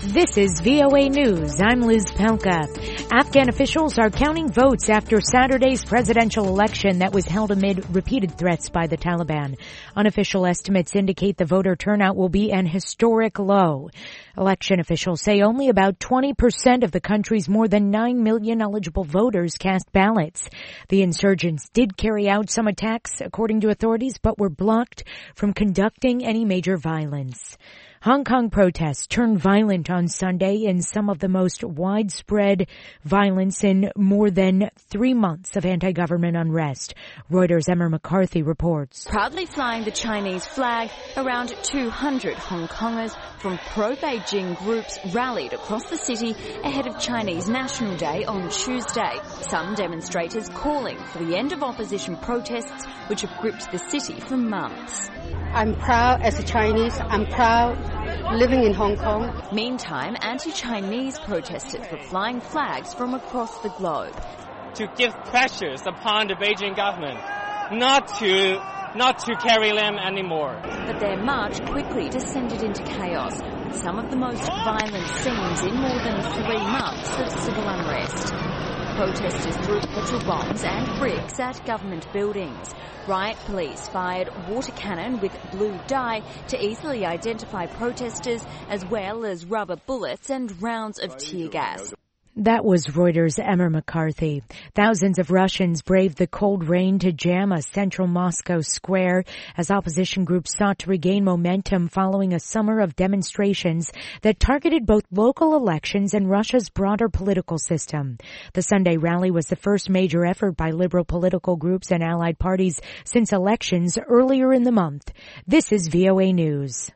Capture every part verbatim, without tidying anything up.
This is V O A News. I'm Liz Pelka. Afghan officials are counting votes after Saturday's presidential election that was held amid repeated threats by the Taliban. Unofficial estimates indicate the voter turnout will be an historic low. Election officials say only about twenty percent of the country's more than nine million eligible voters cast ballots. The insurgents did carry out some attacks, according to authorities, but were blocked from conducting any major violence. Hong Kong protests turned violent on Sunday in some of the most widespread violence in more than three months of anti-government unrest. Reuters' Emma McCarthy reports. Proudly flying the Chinese flag, around two hundred Hong Kongers from pro-Beijing groups rallied across the city ahead of Chinese National Day on Tuesday. Some demonstrators calling for the end of opposition protests which have gripped the city for months. I'm proud as a Chinese. I'm proud living in Hong Kong. Meantime, anti-Chinese protesters were flying flags from across the globe. To give pressures upon the Beijing government not to not to carry them anymore. But their march quickly descended into chaos, with some of the most violent scenes in more than three months of civil unrest. Protesters threw petrol bombs and bricks at government buildings. Riot police fired water cannon with blue dye to easily identify protesters, as well as rubber bullets and rounds of tear gas. That was Reuters' Emma McCarthy. Thousands of Russians braved the cold rain to jam a central Moscow square as opposition groups sought to regain momentum following a summer of demonstrations that targeted both local elections and Russia's broader political system. The Sunday rally was the first major effort by liberal political groups and allied parties since elections earlier in the month. This is V O A News.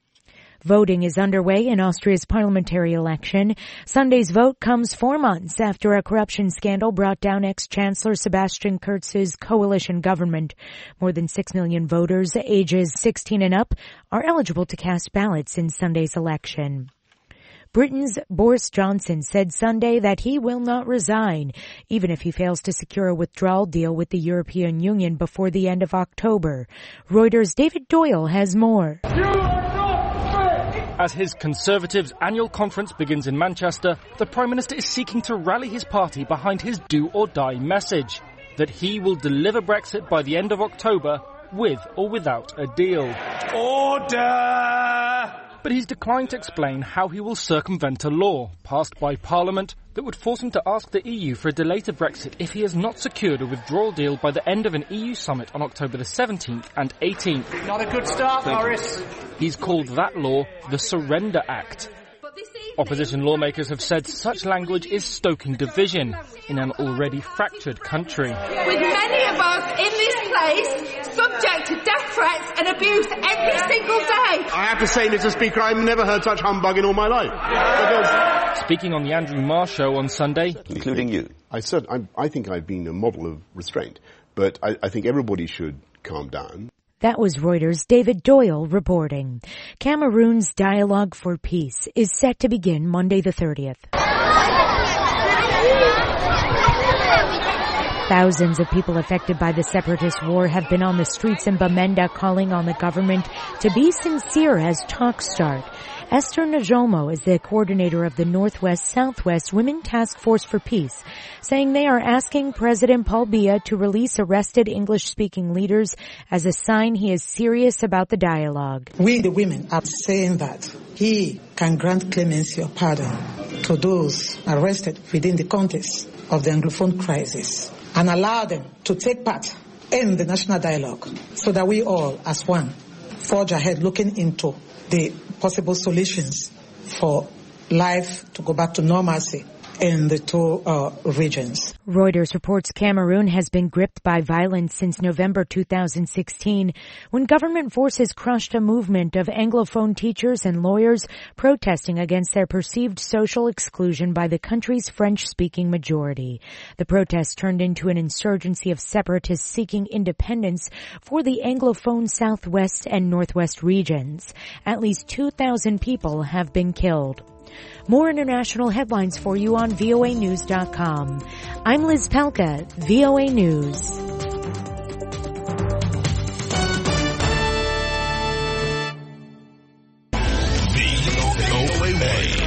Voting is underway in Austria's parliamentary election. Sunday's vote comes four months after a corruption scandal brought down ex-Chancellor Sebastian Kurz's coalition government. More than six million voters ages sixteen and up are eligible to cast ballots in Sunday's election. Britain's Boris Johnson said Sunday that he will not resign, even if he fails to secure a withdrawal deal with the European Union before the end of October. Reuters' David Doyle has more. As his Conservatives' annual conference begins in Manchester, the Prime Minister is seeking to rally his party behind his do-or-die message, that he will deliver Brexit by the end of October, with or without a deal. Order! But he's declined to explain how he will circumvent a law passed by Parliament that would force him to ask the E U for a delay to Brexit if he has not secured a withdrawal deal by the end of an E U summit on October the seventeenth and eighteenth. Not a good start, Boris. He's called that law the Surrender Act. Opposition lawmakers have said such language is stoking division in an already fractured country. With many of us in this place subject to death threats and abuse every single day. I have to say, Mister Speaker, I've never heard such humbug in all my life. Because Speaking on the Andrew Marr show on Sunday, including you, I said I, I think I've been a model of restraint, but I, I think everybody should calm down. That was Reuters' David Doyle reporting. Cameroon's Dialogue for Peace is set to begin Monday the thirtieth. Thousands of people affected by the separatist war have been on the streets in Bamenda calling on the government to be sincere as talks start. Esther Najomo is the coordinator of the Northwest Southwest Women Task Force for Peace, saying they are asking President Paul Biya to release arrested English-speaking leaders as a sign he is serious about the dialogue. We, the women, are saying that he can grant clemency or pardon to those arrested within the context of the Anglophone crisis and allow them to take part in the national dialogue so that we all, as one, forge ahead looking into the possible solutions for life to go back to normalcy in the two uh, regions. Reuters reports Cameroon has been gripped by violence since November two thousand sixteen, when government forces crushed a movement of Anglophone teachers and lawyers protesting against their perceived social exclusion by the country's French-speaking majority. The protests turned into an insurgency of separatists seeking independence for the Anglophone Southwest and Northwest regions. At least two thousand people have been killed. More international headlines for you on V O A news dot com. I'm Liz Pelka, V O A News. V O A